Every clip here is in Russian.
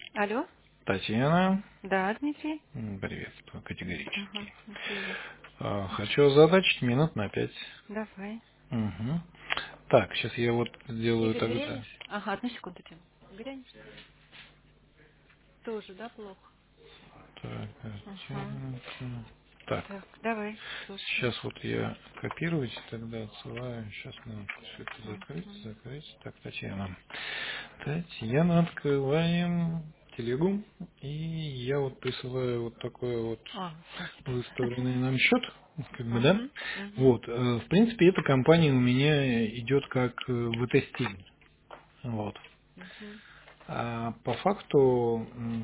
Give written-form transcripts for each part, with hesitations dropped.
Алло? Татьяна, Да, Дмитрий? приветствую Ага, категорически. привет. Хочу озадачить минут на 5. Давай. Угу. Так, сейчас я вот сделаю Игорь тогда. беременешь? Ага, одну секунду, Дим. Беременешь? Тоже, да, плохо? Так, Ага. картинка. Так, Так, давай, слушаю. сейчас вот я копировать тогда отсылаю. Сейчас надо все это закрыть, Мгм. закрыть. Так, Татьяна. Татьяна, открываем телегу. И я вот присылаю вот такое вот А, все теперь. выставленный нам счет, как бы, да. Угу, угу, Вот, в принципе, эта компания у меня идет как ВТ-стиль. Вот. угу, А по факту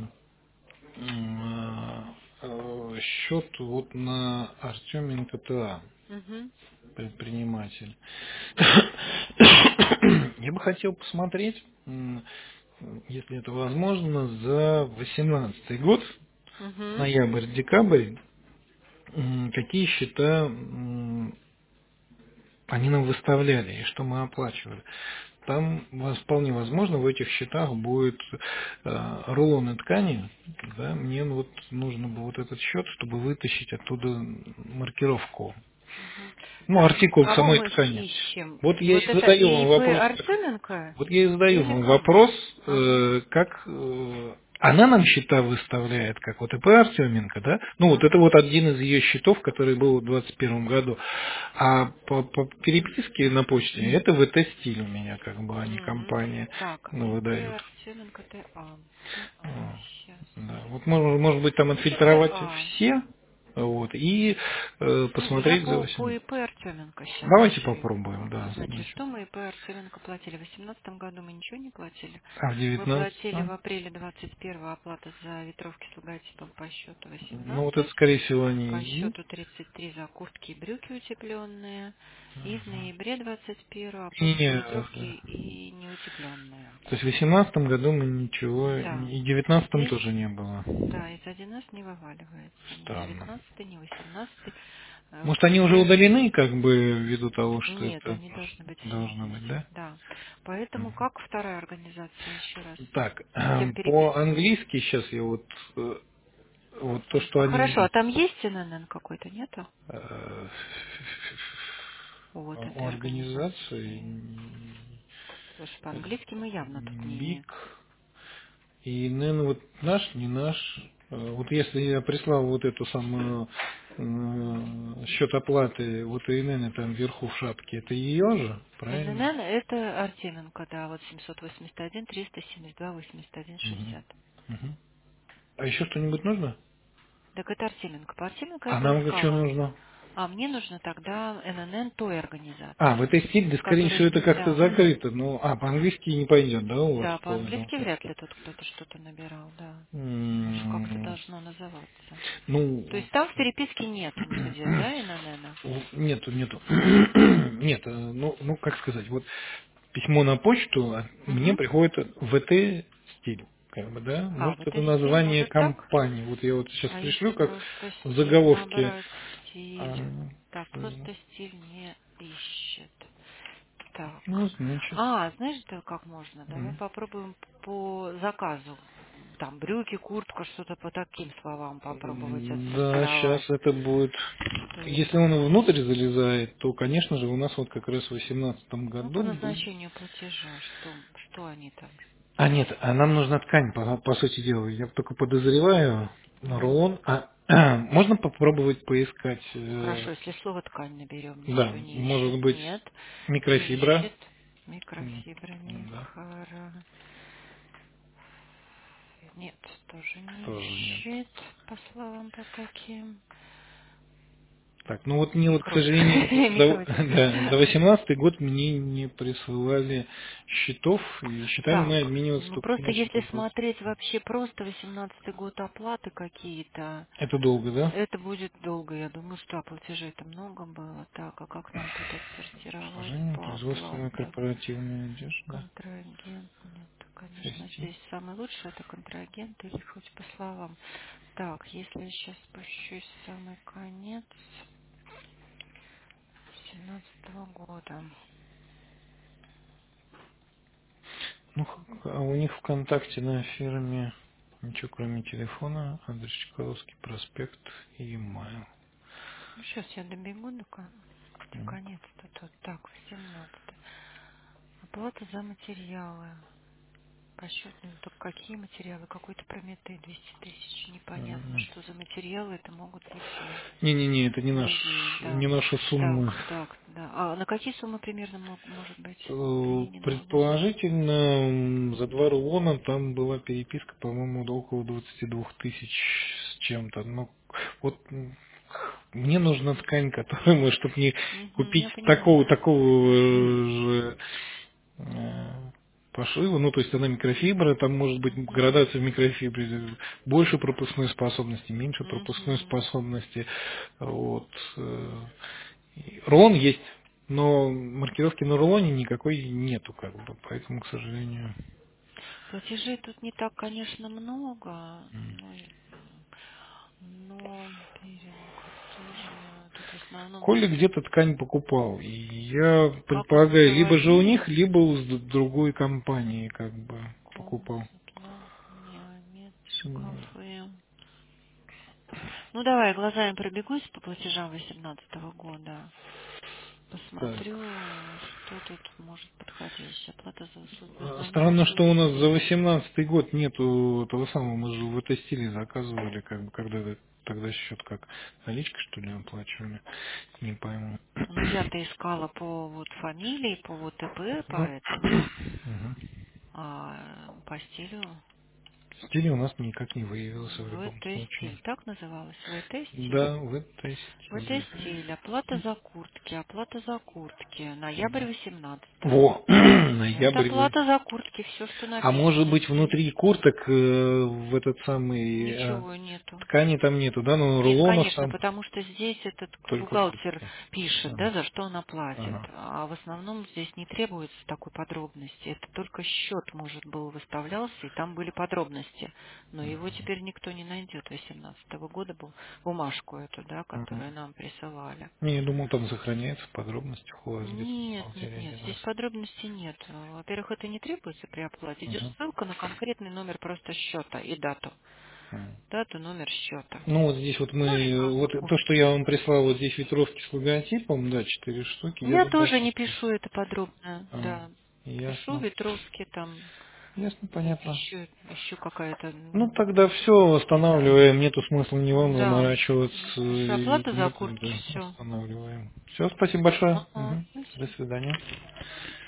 счет вот на Артеменко ТА, угу, предприниматель. Я бы хотел посмотреть, если это возможно, за 2018 год, угу. ноябрь-декабрь, какие счета они нам выставляли и что мы оплачивали. Там вполне возможно в этих счетах будет рулоны ткани. Да, мне вот нужно было вот этот счет, чтобы вытащить оттуда маркировку. Угу. Ну, Так, артикул кого самой мы ткани. ищем? Вот я Вот и это задаю вам ИИП вопрос. Артеменко Вот я и задаю или вам кого? вопрос, Ага, как она нам счета выставляет, как вот ИП Артеменко, да? Ну, вот это ага. вот один из ее счетов, который был в 2021 году. А по переписке на почте это ВТ-стиль у меня, как бы, а не М. компания Так, ИП выдают. Артеменко ТА. ТА, А, сейчас. да. Вот может быть там отфильтровать ТА. все, вот, и Ну, я посмотреть за по 18. ИП Артеменко сейчас Давайте ищу. попробуем, да. Значит, Значит. что мы ИП Артеменко платили? В 2018 году мы ничего не платили. А в Мы платили 19? в апреле 21 оплата за ветровки с логотипом по счету Ну, вот это, 18, скорее всего, они по и есть. счету 33 за куртки и брюки утепленные, и в ноябре 21 И, оплата за ветровки и неутепленные. то есть в 18 году мы ничего, Да, и в 19 здесь, тоже не было. да, из 11 не вываливается. Ни Странно. 19, ни 18. Может, они уже Получается, удалены, как бы, ввиду того, что нет, это они должны быть все должно быть, здесь. да? Да. Поэтому как вторая организация еще раз? Так, Хотя бы переписывала. по-английски сейчас я вот то, что они Хорошо, мне а там есть ННН какой-то, нету? э, Вот у этой организации организации. Слушай, по-английски мы явно тут БИК не... и, наверное, вот наш, не наш. Вот если я прислал вот эту самую счет оплаты, вот ИНН там вверху в шапке, это ее же, правильно? ННН это Артеменко, да, вот 781, 372, 81, Мгм. 60. Мгм. А еще что-нибудь нужно? Так это Артеменко. По Артеменко я А нам что поискала. нужно? А мне нужно тогда ННН той А, в организации, этой стиле, да, скорее всего, который... это как-то Да, закрыто. Ну, по-английски не пойдет, да, у вас да, по этому по-английски вряд шапке? ли тут кто-то что-то набирал, да. Потому что как-то М, должно называться. То Ну, есть там в переписке нет нигде, да, ННН? нету, нету. Нет, ну, как сказать, вот письмо на почту мне Угу. приходит ВТ стиль, как бы, да? А, Может, вот это и стиль название может так? компании. Вот я вот сейчас А пришлю, если как просто в стиль заголовке. набрать стиль? А, Так, просто стиль не ищет. Ну, Так. значит, А, знаешь, да, как можно? Давай м, попробуем по заказу. Там брюки, куртка, что-то по таким словам попробовать да, сейчас отсортировать. это будет. То Если есть, он внутрь залезает, то, конечно же, у нас вот как раз в 2018 ну, по году будет. назначению платежа, что они там? А нет, а нам нужна ткань, по сути дела. Я только подозреваю Мгм. рулон. Можно попробовать поискать? Хорошо, если слово ткань наберем, Да, ничего не может ищет. быть, Нет, не микрофибра. ищет. Микрофибра, Да, микро... Нет, тоже не тоже нет. ищет, по словам по таким. Так, ну вот мне вот, к Микрот. сожалению, Микротик. за 18 год мне не присылали счетов, и счетами мы Так, обмениваться ну только просто значит если вот. смотреть вообще просто 18-й год оплаты какие-то, Это долго, да? это будет долго. Я думаю, что платежей-то много было. Так, а как нам тут отсортировать Положение по производственная оплатам? корпоративная одежда. Контрагент, нет, конечно, Фести. здесь самый лучший это контрагент или хоть по словам. Так, если я сейчас спущусь в самый конец 17-го года. Ну, а у них ВКонтакте на фирме. Ничего кроме телефона, адрес Чкаловский проспект и e-mail. Ну, сейчас я добегу до конец-то тут. Так, 18. Оплата за материалы. Расчетные, только какие материалы? Какой-то Прометей 200 тысяч. Непонятно, что за материалы. Это могут быть Не-не-не, это другие, да. не наша сумма. Так, да. А на какие суммы примерно может быть применена у вас? Предположительно, за 2 рулона там была переписка, по-моему, до около 22 тысяч с чем-то. Но вот мне нужна ткань, которую, чтобы не Мгм, купить я понимаю. такого же пошива, ну, то есть она микрофибра, там может быть Мгм, градация в микрофибре, больше пропускной способности, меньше пропускной мгм. способности. Вот. Рулон есть, но маркировки на рулоне никакой нету, как бы, поэтому, к сожалению. Платежей тут не так, конечно, много, но берем картофельную. Тут в основном, Коля где-то ткань покупал, и я как он предполагаю, либо же у говорил, них, либо у другой компании, как бы, покупал. Комсатла, Неомед, шкафы. Ну, давай, глазами пробегусь по платежам 2018 года. Так. Посмотрю, что тут может подходить. Оплата за услуги. В основном Странно, что у нас за услуги. 18 год нету того самого, мы же в этой стиле заказывали, как бы, когда тогда счет как наличка, что ли, оплачивали, не пойму. Ну, я-то искала по вот фамилии, по вот ИП, по Ну, этому, мгм. а по стилю Стиль у нас никак не выявился в любом случае. ВТ-стиль. Так называлось? ВТ-стиль? Да, в этой стиле. ВТ-стиль. Оплата за куртки. Оплата за куртки. Ноябрь 18-го. Во, Вот ноябрь. оплата за куртки. Все, что А может написано быть здесь. внутри курток в этот самый Ничего нету. ткани там нету, да, но Нет, рулонов конечно, там потому что здесь этот только бухгалтер куртки. пишет, да, Ага, за что она платит. ага. А в основном здесь не требуется такой подробности. Это только счет, может, был выставлялся, и там были подробности. Но его теперь никто не найдет. 2018 года был бумажку эту, да, Мгм. которую нам присылали. Не, я думал, там сохраняется в подробностях у вас где-то в Нет, нет, бухгалтерии нет, один здесь раз. подробностей нет. Во-первых, это не требуется при оплате. Идет Мгм. ссылка на конкретный номер просто счета и дату. Мгм. Дату, номер счета. Ну вот здесь вот Ну и мы, вот то, что куртки. я вам прислал, вот здесь ветровки с логотипом, да, 4 штуки, я Я думал, тоже что не пишу это подробно, а, да. Пишу ясно, Ветровски там, ясно, вот понятно. еще какая-то, Ну тогда все останавливаем, нету смысла ни вам да, заморачиваться, пишу и оплата за нет, куртки, да, все. останавливаем. Все, спасибо большое. Ага, Мгм. До спасибо. свидания.